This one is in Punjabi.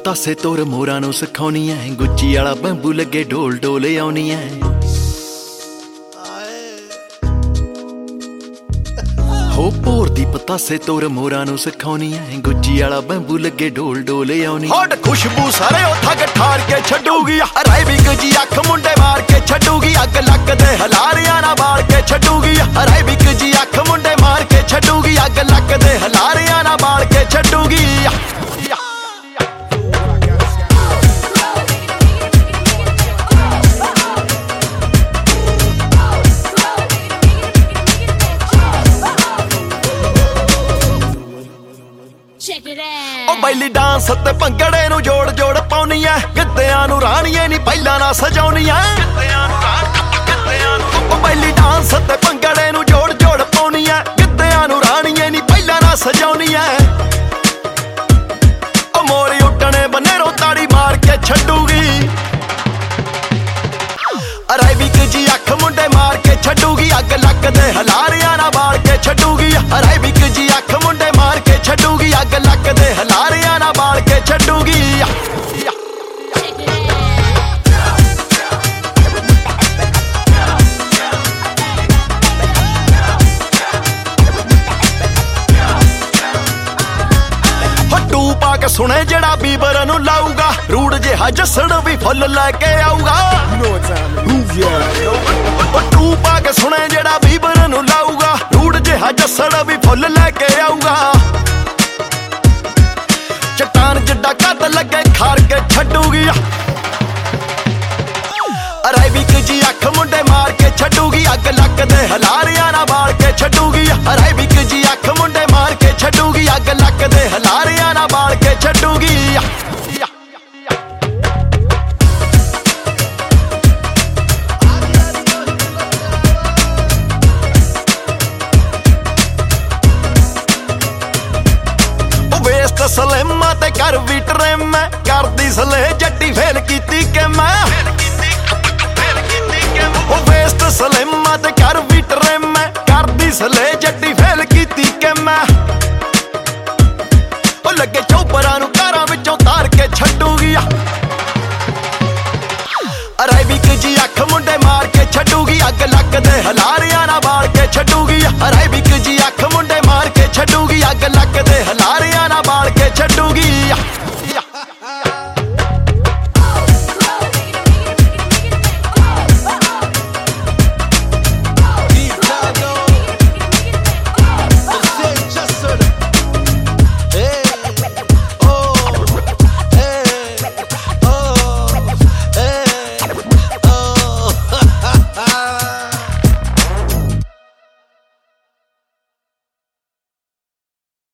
ਪਤਾਸੇ ਤੋਰ ਮੋਰਾਂ ਨੂੰ ਸਿਖਾਉਣੀ ਐ, ਗੁੱਚੀ ਵਾਲਾ ਬੰਬੂ ਲੱਗੇ ਢੋਲ ਢੋਲ ਆਉਣੀ ਐ। ਹੋ ਭੋਰ ਦੀ ਪਤਾਸੇ ਤੋਰ ਮੋਰਾਂ ਨੂੰ ਸਿਖਾਉਣੀ ਐ, ਗੁੱਚੀ ਵਾਲਾ ਬੰਬੂ ਲੱਗੇ ਢੋਲ ਢੋਲ ਆਉਣੀ। ਹਟ ਖੁਸ਼ਬੂ ਸਾਰੇ ਉੱਥਾ ਠਾਰ ਕੇ ਛੱਡੂਗੀ, ਅਰਾਈਬਿਕ ਜੀ ਅੱਖ ਮੁੰਡੇ ਮਾਰ ਕੇ ਛੱਡੂਗੀ, ਅੱਗ ਲੱਗ ਦੇ ਹਲਾਰਿਆਂ ਨਾਲ ਬਾਲ ਕੇ ਛੱਡੂਗੀ, ਅਰਾਈਬਿਕ ਜੀ ਅੱਖ ਮੁੰਡੇ ਮਾਰ ਕੇ ਛੱਡੂਗੀ, ਅੱਗ ਲੱਗ ਦੇ ਹਲਾਰਿਆਂ ਨਾਲ ਬਾਲ ਕੇ ਛੱਡੂਗੀ। ਉਹ ਬੈਲੀ ਡਾਂਸ ਤੇ ਭੰਗੜੇ ਨੂੰ ਜੋੜ ਜੋੜ ਪਾਉਣੀ ਐ, ਗਿੱਧਿਆਂ ਨੂੰ ਰਾਣੀਏ ਨੀ ਪਹਿਲਾਂ ਨਾ ਸਜਾਉਣੀ ਐ। ਉਹ ਬੈਲੀ ਡਾਂਸ ਤੇ ਭੰਗੜੇ ਨੂੰ ਜੋੜ ਜੋੜ ਪਾਉਣੀ ਐ, ਗਿੱਧਿਆਂ ਨੂੰ ਰਾਣੀਏ ਨੀ ਪਹਿਲਾਂ ਨਾ ਸਜਾਉਣੀ ਐ। ਉਹ ਮੋਰੀ ਉੱਟਣੇ ਬਨੇਰੋਂ ਤਾੜੀ ਮਾਰ ਕੇ ਛੱਡੂਗੀ, ਅਰਾਈਬਿਕ ਜੀ ਅੱਖ ਮੁੰਡੇ ਮਾਰ ਕੇ ਛੱਡੂਗੀ, ਅੱਗ ਲੱਗ ਦੇ ਹਲਾਰਿਆਂ ਨਾਲ ਬਾਲ ਕੇ ਛੱਡੂਗੀ, ਅਰਾਈਬਿਕ ਜੀ ਅੱਖ ਮੁੰਡੇ ਮਾਰ ਕੇ ਛੱਡੂਗੀ, ਅੱਗ ਲੱਗ ਦੇ ਹਲਾਰਿਆਂ ਨਾਲ ਬਾਲ ਕੇ ਛੱਡੂਗੀ। ਹੱਟੂ ਪਾ ਕੇ ਸੁਣੇ ਜਿਹੜਾ ਬੀਬਰ ਨੂੰ ਲਾਊਗਾ, ਰੂੜ ਜਿਹਾ ਜੱਸਣ ਵੀ ਫੁੱਲ ਲੈ ਕੇ ਆਊਗਾ। ਹੱਟੂ ਪਾ ਕੇ ਸੁਣੇ ਜਿਹੜਾ ਬੀਬਰ ਨੂੰ ਲਾਊਗਾ, ਰੂੜ ਜਿਹਾ ਜੱਸਣ ਵੀ ਫੁੱਲ ਲੈ ਕੇ ਆਊਗਾ। ਚਟਾਨ ਜਿੱਡਾ ਕੱਦ ਲੱਗੇ ਖਾਰ ਕੇ ਛੱਡੂਗੀ, ਅਰਾਈਬਿਕ ਜੀ ਅੱਖ ਮੁੰਡੇ ਮਾਰ ਕੇ ਛੱਡੂਗੀ, ਅੱਗ ਲੱਗ ਦੇ ਹਲਾਰਿਆਂ ਨਾਲ ਬਾਲ ਕੇ ਛੱਡੂਗੀ, ਅਰਾਈਬਿਕ ਜੀ ਅੱਖ ਮੁੰਡੇ ਮਾਰ ਕੇ ਛੱਡੂਗੀ, ਅੱਗ ਲੱਗ ਦੇ ਹਲਾਰਿਆਂ ਨਾਲ ਬਾਲ ਕੇ ਛੱਡੂਗੀ। ਸਲੇਮਾ ਤੇ ਕਰ ਵੀ ਟਰੇਮ ਕਰਦੀ ਸਲੇ ਜੱਟੀ ਫੇਲ ਕੀਤੀ ਕਿ ਮੈਂ, ਉਹ ਵੇਸਟ ਸਲੇਮਾ ਤੇ ਕਰ ਵੀ ਟਰੇਮ ਕਰਦੀ ਸਲੇ ਜੱਟੀ ਫੇਲ ਕੀਤੀ ਕਿ ਮੈਂ। ਉਹ ਲੱਗੇ ਚੌਪਰਾਂ ਨੂੰ ਕਾਰਾਂ ਵਿੱਚੋਂ ਤਾਰ ਕੇ ਛੱਡੂਗੀ, ਅਰਾਈਬਿਕ ਜੀ ਅੱਖ